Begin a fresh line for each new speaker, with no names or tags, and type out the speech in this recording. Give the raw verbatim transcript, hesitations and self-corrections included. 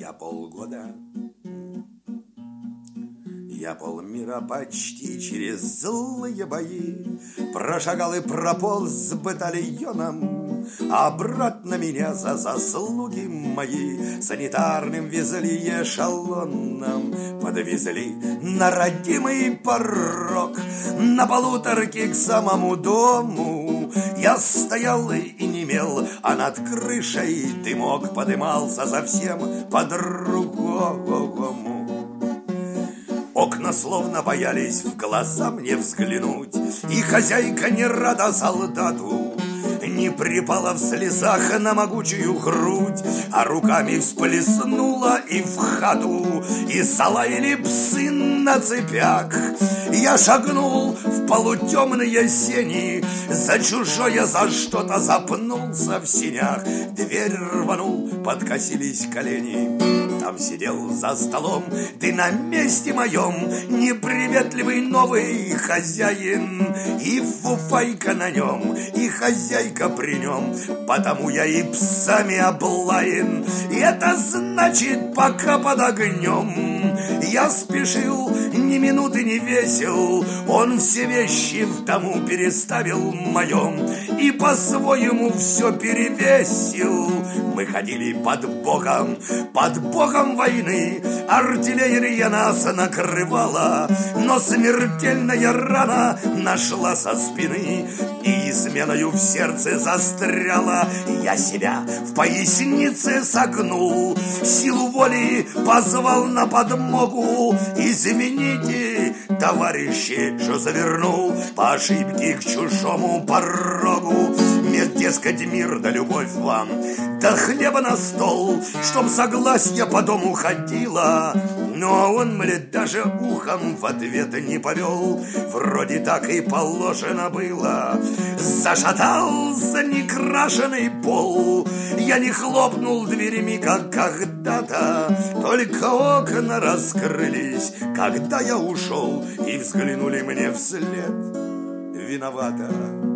я полгода, я полмира почти через злые бои прошагал и прополз с батальоном. Обратно меня за заслуги мои санитарным везли эшелоном. Подвезли на родимый порог, на полуторке к самому дому. Я стоял и немел, а над крышей дымок подымался совсем по-другому. Окна словно боялись в глаза мне взглянуть, и хозяйка не рада солдату не припала в слезах на могучую грудь, а руками всплеснула и в хату, и залаяли псы на цепях. Я шагнул в полутемные сени, за чужое за что-то запнулся в сенях. Дверь рванул, подкосились колени. Там сидел за столом, ты на месте моем, неприветливый новый хозяин. И фуфайка на нем, и хозяйка при нем, потому я и псами облаян. И это значит, пока под огнем я спешил, ни минуты не весел. Он все вещи в дому переставил моем и по-своему все перевесил. Мы ходили под боком, под боком войны. Артиллерия нас накрывала, но смертельная рана нашла со спины и изменою в сердце застряла. Я себя в пояснице согнул, силу воли позвал на подмогу. Извините, товарищи, что завернул по ошибке к чужому порогу. Мир, дескать, мир да любовь вам, да хлеба на стол, чтоб согласие по дому ходила. Но он мне даже ухом в ответ не повел, вроде так и положено было. Зашатался некрашенный пол, я не хлопнул дверями, как когда-то, только окна раскрылись, когда я ушел, и взглянули мне вслед виновато.